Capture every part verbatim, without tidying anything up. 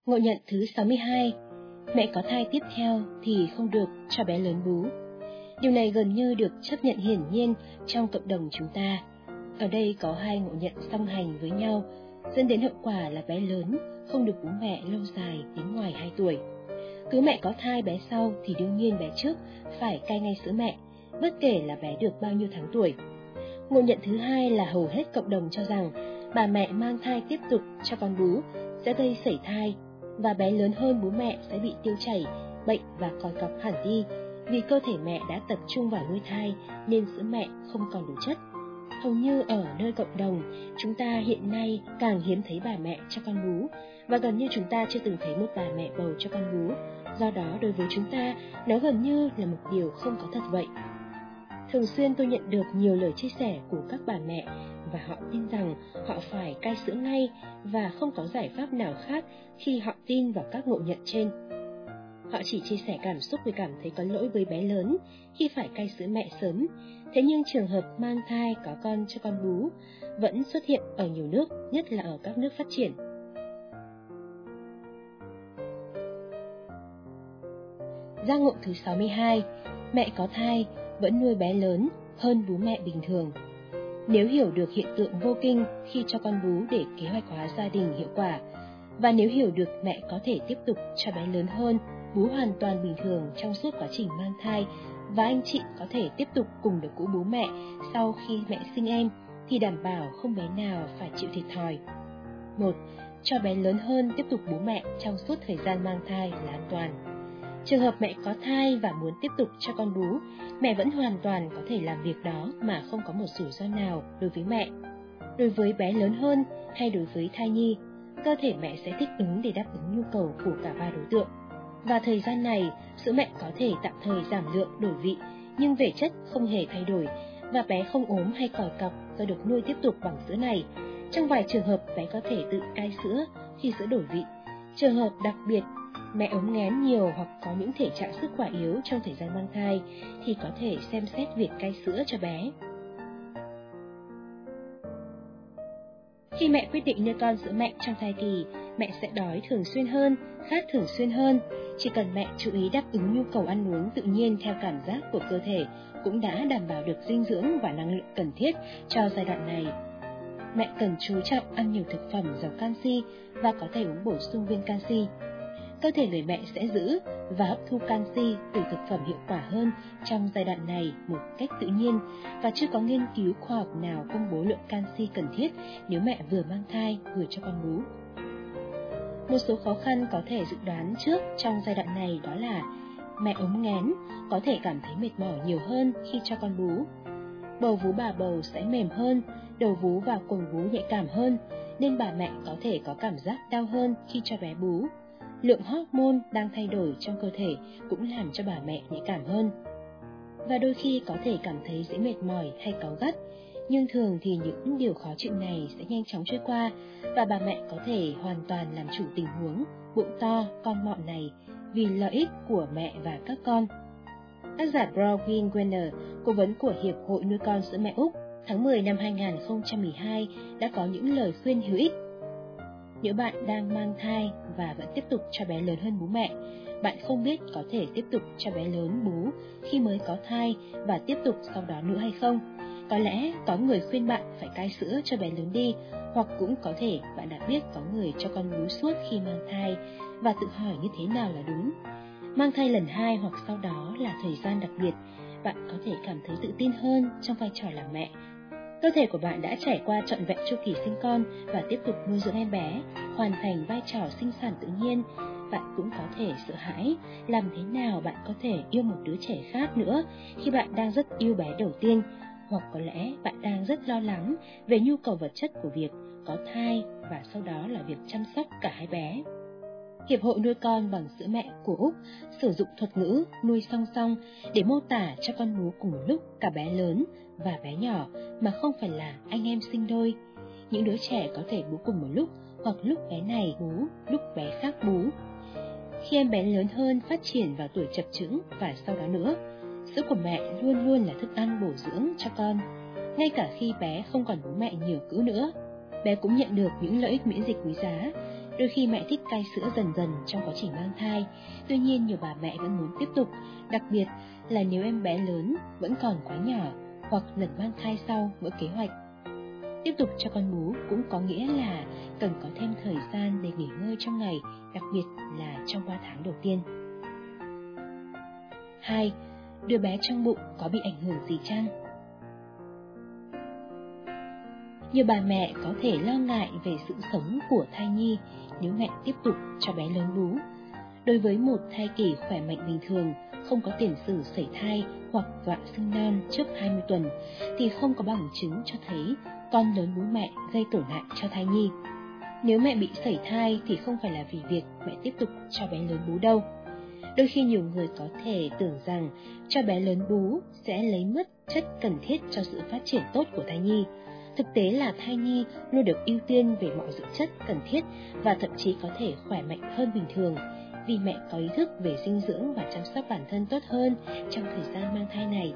Ngộ nhận thứ sáu mươi hai. Mẹ có thai tiếp theo thì không được cho bé lớn bú. Điều này gần như được chấp nhận hiển nhiên trong cộng đồng chúng ta. Ở đây có hai ngộ nhận song hành với nhau, dẫn đến hậu quả là bé lớn không được bú mẹ lâu dài đến ngoài hai tuổi. Cứ mẹ có thai bé sau thì đương nhiên bé trước phải cai ngay sữa mẹ, bất kể là bé được bao nhiêu tháng tuổi. Ngộ nhận thứ hai là hầu hết cộng đồng cho rằng bà mẹ mang thai tiếp tục cho con bú sẽ gây sảy thai, và bé lớn hơn bú mẹ sẽ bị tiêu chảy, bệnh và còi cọc hẳn đi, vì cơ thể mẹ đã tập trung vào nuôi thai nên sữa mẹ không còn đủ chất. Hầu như ở nơi cộng đồng, chúng ta hiện nay càng hiếm thấy bà mẹ cho con bú, và gần như chúng ta chưa từng thấy một bà mẹ bầu cho con bú. Do đó đối với chúng ta, nó gần như là một điều không có thật vậy. Thường xuyên tôi nhận được nhiều lời chia sẻ của các bà mẹ, và họ tin rằng họ phải cai sữa ngay và không có giải pháp nào khác khi họ tin vào các ngộ nhận trên. Họ chỉ chia sẻ cảm xúc vì cảm thấy có lỗi với bé lớn khi phải cai sữa mẹ sớm. Thế nhưng trường hợp mang thai có con cho con bú vẫn xuất hiện ở nhiều nước, nhất là ở các nước phát triển. Giác ngộ thứ sáu mươi hai. Mẹ có thai vẫn nuôi bé lớn hơn bú mẹ bình thường. Nếu hiểu được hiện tượng vô kinh khi cho con bú để kế hoạch hóa gia đình hiệu quả, và nếu hiểu được mẹ có thể tiếp tục cho bé lớn hơn bú hoàn toàn bình thường trong suốt quá trình mang thai, và anh chị có thể tiếp tục cùng được cũ bú mẹ sau khi mẹ sinh em, thì đảm bảo không bé nào phải chịu thiệt thòi. Một. Cho bé lớn hơn tiếp tục bú mẹ trong suốt thời gian mang thai là an toàn. Trường hợp mẹ có thai và muốn tiếp tục cho con bú, mẹ vẫn hoàn toàn có thể làm việc đó mà không có một rủi ro nào đối với mẹ. Đối với bé lớn hơn hay đối với thai nhi, cơ thể mẹ sẽ thích ứng để đáp ứng nhu cầu của cả ba đối tượng. Và thời gian này, sữa mẹ có thể tạm thời giảm lượng đổi vị, nhưng về chất không hề thay đổi, và bé không ốm hay còi cọc do được nuôi tiếp tục bằng sữa này. Trong vài trường hợp, bé có thể tự cai sữa khi sữa đổi vị. Trường hợp đặc biệt, mẹ ốm nghén nhiều hoặc có những thể trạng sức khỏe yếu trong thời gian mang thai thì có thể xem xét việc cai sữa cho bé. Khi mẹ quyết định nuôi con sữa mẹ trong thai kỳ, mẹ sẽ đói thường xuyên hơn, khát thường xuyên hơn. Chỉ cần mẹ chú ý đáp ứng nhu cầu ăn uống tự nhiên theo cảm giác của cơ thể, cũng đã đảm bảo được dinh dưỡng và năng lượng cần thiết cho giai đoạn này. Mẹ cần chú trọng ăn nhiều thực phẩm giàu canxi và có thể uống bổ sung viên canxi. Cơ thể người mẹ sẽ giữ và hấp thu canxi từ thực phẩm hiệu quả hơn trong giai đoạn này một cách tự nhiên, và chưa có nghiên cứu khoa học nào công bố lượng canxi cần thiết nếu mẹ vừa mang thai vừa cho con bú. Một số khó khăn có thể dự đoán trước trong giai đoạn này đó là mẹ ốm nghén có thể cảm thấy mệt mỏi nhiều hơn khi cho con bú. Bầu vú bà bầu sẽ mềm hơn, đầu vú và quầng vú nhạy cảm hơn, nên bà mẹ có thể có cảm giác đau hơn khi cho bé bú. Lượng hormone đang thay đổi trong cơ thể cũng làm cho bà mẹ nhạy cảm hơn. Và đôi khi có thể cảm thấy dễ mệt mỏi hay cáu gắt, nhưng thường thì những điều khó chịu này sẽ nhanh chóng trôi qua, và bà mẹ có thể hoàn toàn làm chủ tình huống bụng to, con mọn này vì lợi ích của mẹ và các con. Tác giả Bronwyn Wenner, cố vấn của Hiệp hội Nuôi con sữa mẹ Úc, tháng mười năm hai nghìn không trăm mười hai đã có những lời khuyên hữu ích. Nếu bạn đang mang thai và vẫn tiếp tục cho bé lớn hơn bú mẹ, bạn không biết có thể tiếp tục cho bé lớn bú khi mới có thai và tiếp tục sau đó nữa hay không. Có lẽ có người khuyên bạn phải cai sữa cho bé lớn đi, hoặc cũng có thể bạn đã biết có người cho con bú suốt khi mang thai và tự hỏi như thế nào là đúng. Mang thai lần hai hoặc sau đó là thời gian đặc biệt, bạn có thể cảm thấy tự tin hơn trong vai trò làm mẹ. Cơ thể của bạn đã trải qua trọn vẹn chu kỳ sinh con và tiếp tục nuôi dưỡng em bé, hoàn thành vai trò sinh sản tự nhiên. Bạn cũng có thể sợ hãi làm thế nào bạn có thể yêu một đứa trẻ khác nữa khi bạn đang rất yêu bé đầu tiên, hoặc có lẽ bạn đang rất lo lắng về nhu cầu vật chất của việc có thai và sau đó là việc chăm sóc cả hai bé. Hiệp hội nuôi con bằng sữa mẹ của Úc sử dụng thuật ngữ nuôi song song để mô tả cho con bú cùng một lúc cả bé lớn và bé nhỏ, mà không phải là anh em sinh đôi. Những đứa trẻ có thể bú cùng một lúc, hoặc lúc bé này bú, lúc bé khác bú. Khi em bé lớn hơn, phát triển vào tuổi chập chững và sau đó nữa, sữa của mẹ luôn luôn là thức ăn bổ dưỡng cho con. Ngay cả khi bé không còn bú mẹ nhiều cữ nữa, bé cũng nhận được những lợi ích miễn dịch quý giá. Đôi khi mẹ thích cai sữa dần dần trong quá trình mang thai, tuy nhiên nhiều bà mẹ vẫn muốn tiếp tục, đặc biệt là nếu em bé lớn vẫn còn quá nhỏ hoặc lần mang thai sau vỡ kế hoạch. Tiếp tục cho con bú cũng có nghĩa là cần có thêm thời gian để nghỉ ngơi trong ngày, đặc biệt là trong ba tháng đầu tiên. hai. Đứa bé trong bụng có bị ảnh hưởng gì chăng? Nhiều bà mẹ có thể lo ngại về sự sống của thai nhi nếu mẹ tiếp tục cho bé lớn bú. Đối với một thai kỳ khỏe mạnh bình thường, không có tiền sử sẩy thai hoặc đoạn sinh non trước hai mươi tuần, thì không có bằng chứng cho thấy con lớn bú mẹ gây tổn hại cho thai nhi. Nếu mẹ bị sẩy thai thì không phải là vì việc mẹ tiếp tục cho bé lớn bú đâu. Đôi khi nhiều người có thể tưởng rằng cho bé lớn bú sẽ lấy mất chất cần thiết cho sự phát triển tốt của thai nhi. Thực tế là thai nhi luôn được ưu tiên về mọi dưỡng chất cần thiết và thậm chí có thể khỏe mạnh hơn bình thường, vì mẹ có ý thức về dinh dưỡng và chăm sóc bản thân tốt hơn trong thời gian mang thai này.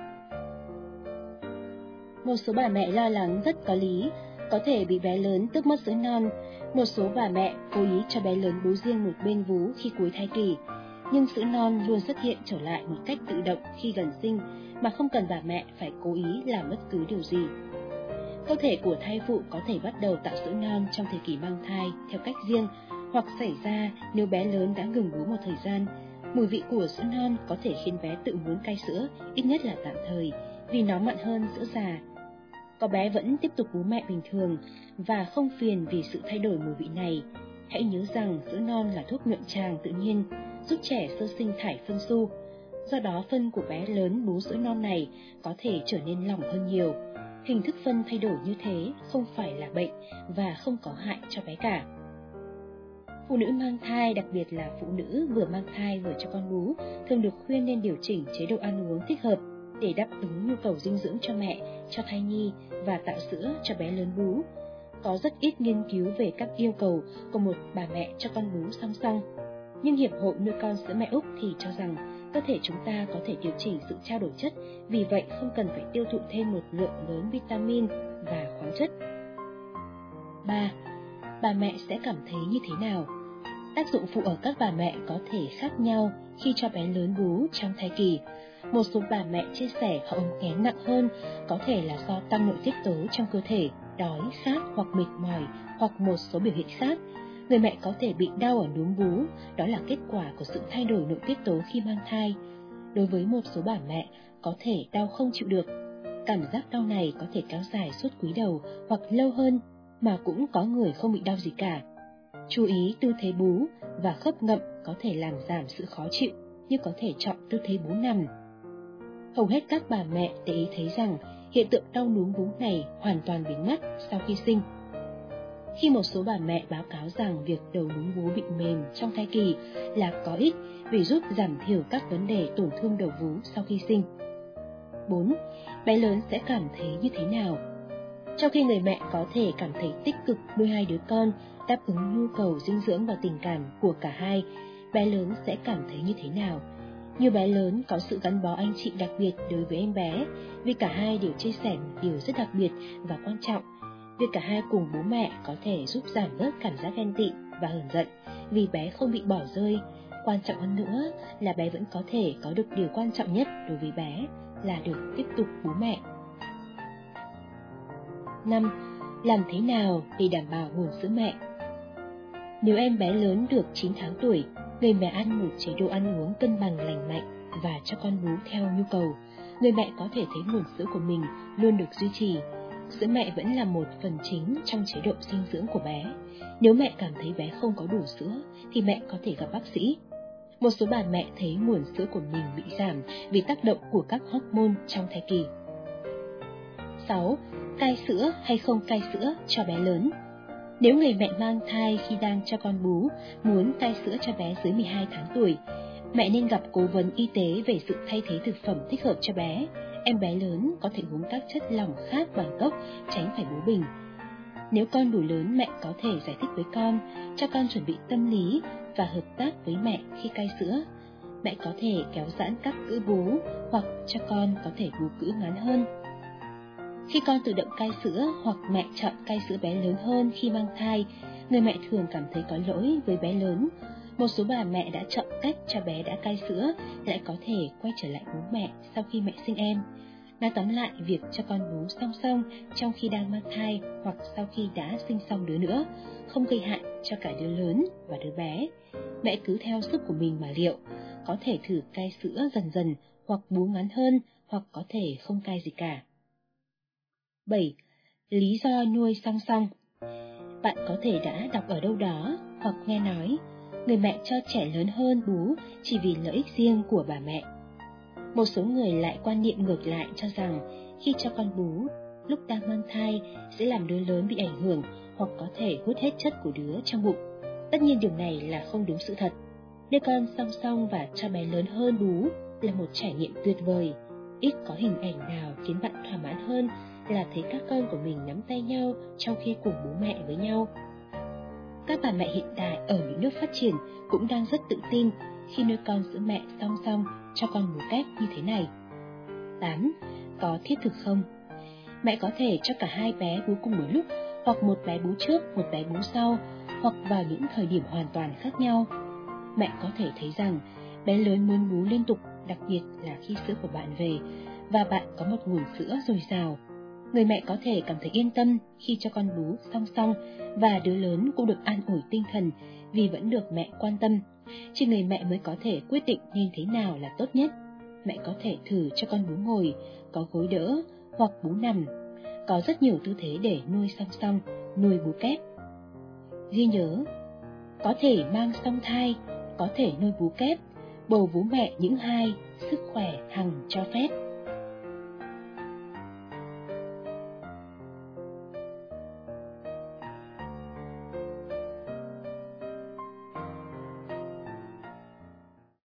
Một số bà mẹ lo lắng rất có lý, có thể bị bé lớn tước mất sữa non. Một số bà mẹ cố ý cho bé lớn bú riêng một bên vú khi cuối thai kỳ, nhưng sữa non luôn xuất hiện trở lại một cách tự động khi gần sinh, mà không cần bà mẹ phải cố ý làm bất cứ điều gì. Cơ thể của thai phụ có thể bắt đầu tạo sữa non trong thời kỳ mang thai theo cách riêng, hoặc xảy ra nếu bé lớn đã ngừng bú một thời gian. Mùi vị của sữa non có thể khiến bé tự muốn cai sữa, ít nhất là tạm thời, vì nó mặn hơn sữa già. Có bé vẫn tiếp tục bú mẹ bình thường và không phiền vì sự thay đổi mùi vị này. Hãy nhớ rằng sữa non là thuốc nhuận tràng tự nhiên, giúp trẻ sơ sinh thải phân su. Do đó phân của bé lớn bú sữa non này có thể trở nên lỏng hơn nhiều. Hình thức phân thay đổi như thế không phải là bệnh và không có hại cho bé cả. Phụ nữ mang thai, đặc biệt là phụ nữ vừa mang thai vừa cho con bú, thường được khuyên nên điều chỉnh chế độ ăn uống thích hợp để đáp ứng nhu cầu dinh dưỡng cho mẹ, cho thai nhi và tạo sữa cho bé lớn bú. Có rất ít nghiên cứu về các yêu cầu của một bà mẹ cho con bú song song. Nhưng Hiệp hội Nuôi con sữa mẹ Úc thì cho rằng cơ thể chúng ta có thể điều chỉnh sự trao đổi chất, vì vậy không cần phải tiêu thụ thêm một lượng lớn vitamin và khoáng chất. ba. Bà mẹ sẽ cảm thấy như thế nào? Tác dụng phụ ở các bà mẹ có thể khác nhau khi cho bé lớn bú trong thai kỳ. Một số bà mẹ chia sẻ họ ốm nghén nặng hơn, có thể là do tăng nội tiết tố trong cơ thể, đói, khát hoặc mệt mỏi, hoặc một số biểu hiện khác. Người mẹ có thể bị đau ở núm vú, đó là kết quả của sự thay đổi nội tiết tố khi mang thai. Đối với một số bà mẹ, có thể đau không chịu được. Cảm giác đau này có thể kéo dài suốt cúi đầu hoặc lâu hơn, mà cũng có người không bị đau gì cả. Chú ý tư thế bú và khớp ngậm có thể làm giảm sự khó chịu, như có thể chọn tư thế bú nằm. Hầu hết các bà mẹ để ý thấy rằng hiện tượng đau núm vú này hoàn toàn biến mất sau khi sinh. Khi một số bà mẹ báo cáo rằng việc đầu núm vú bị mềm trong thai kỳ là có ích vì giúp giảm thiểu các vấn đề tổn thương đầu vú sau khi sinh. bốn. Bé lớn sẽ cảm thấy như thế nào? Trong khi người mẹ có thể cảm thấy tích cực nuôi hai đứa con, đáp ứng nhu cầu dinh dưỡng và tình cảm của cả hai, bé lớn sẽ cảm thấy như thế nào? Nhiều bé lớn có sự gắn bó anh chị đặc biệt đối với em bé, vì cả hai đều chia sẻ một điều rất đặc biệt và quan trọng. Việc cả hai cùng bố mẹ có thể giúp giảm bớt cảm giác ghen tị và hờn giận vì bé không bị bỏ rơi. Quan trọng hơn nữa là bé vẫn có thể có được điều quan trọng nhất đối với bé là được tiếp tục bú mẹ. năm. Làm thế nào để đảm bảo nguồn sữa mẹ? Nếu em bé lớn được chín tháng tuổi, người mẹ ăn một chế độ ăn uống cân bằng lành mạnh và cho con bú theo nhu cầu, người mẹ có thể thấy nguồn sữa của mình luôn được duy trì. Sữa mẹ vẫn là một phần chính trong chế độ dinh dưỡng của bé. Nếu mẹ cảm thấy bé không có đủ sữa, thì mẹ có thể gặp bác sĩ. Một số bà mẹ thấy nguồn sữa của mình bị giảm vì tác động của các hormone trong thai kỳ. sáu. Cai sữa hay không cai sữa cho bé lớn? Nếu người mẹ mang thai khi đang cho con bú muốn cai sữa cho bé dưới mười hai tháng tuổi, mẹ nên gặp cố vấn y tế về sự thay thế thực phẩm thích hợp cho bé. Em bé lớn có thể uống các chất lỏng khác bằng cốc, tránh phải bú bình. Nếu con đủ lớn, mẹ có thể giải thích với con, cho con chuẩn bị tâm lý và hợp tác với mẹ khi cai sữa. Mẹ có thể kéo giãn các cữ bú hoặc cho con có thể bú cữ ngắn hơn. Khi con tự động cai sữa hoặc mẹ chọn cai sữa bé lớn hơn khi mang thai, người mẹ thường cảm thấy có lỗi với bé lớn. Một số bà mẹ đã chọn cách cho bé đã cai sữa lại có thể quay trở lại bú mẹ sau khi mẹ sinh em. Nói tóm lại, việc cho con bú song song trong khi đang mang thai hoặc sau khi đã sinh xong đứa nữa không gây hại cho cả đứa lớn và đứa bé. Mẹ cứ theo sức của mình mà liệu, có thể thử cai sữa dần dần hoặc bú ngắn hơn hoặc có thể không cai gì cả. bảy. Lý do nuôi song song. Bạn có thể đã đọc ở đâu đó hoặc nghe nói người mẹ cho trẻ lớn hơn bú chỉ vì lợi ích riêng của bà mẹ. Một số người lại quan niệm ngược lại, cho rằng khi cho con bú lúc đang mang thai sẽ làm đứa lớn bị ảnh hưởng hoặc có thể hút hết chất của đứa trong bụng. Tất nhiên điều này là không đúng sự thật. Đưa con song song và cho bé lớn hơn bú là một trải nghiệm tuyệt vời. Ít có hình ảnh nào khiến bạn thỏa mãn hơn là thấy các con của mình nắm tay nhau trong khi cùng bú mẹ với nhau. Các bà mẹ hiện đại ở những nước phát triển cũng đang rất tự tin khi nuôi con sữa mẹ song song cho con bú kép như thế này. tám. Có thiết thực không? Mẹ có thể cho cả hai bé bú cùng một lúc, hoặc một bé bú trước, một bé bú sau, hoặc vào những thời điểm hoàn toàn khác nhau. Mẹ có thể thấy rằng bé lớn muốn bú liên tục, đặc biệt là khi sữa của bạn về và bạn có một nguồn sữa dồi dào. Người mẹ có thể cảm thấy yên tâm khi cho con bú song song và đứa lớn cũng được an ủi tinh thần vì vẫn được mẹ quan tâm. Chỉ người mẹ mới có thể quyết định nên thế nào là tốt nhất. Mẹ có thể thử cho con bú ngồi, có gối đỡ hoặc bú nằm. Có rất nhiều tư thế để nuôi song song, nuôi bú kép. Ghi nhớ, có thể mang song thai, có thể nuôi bú kép, bầu vú mẹ những hai, sức khỏe hằng cho phép.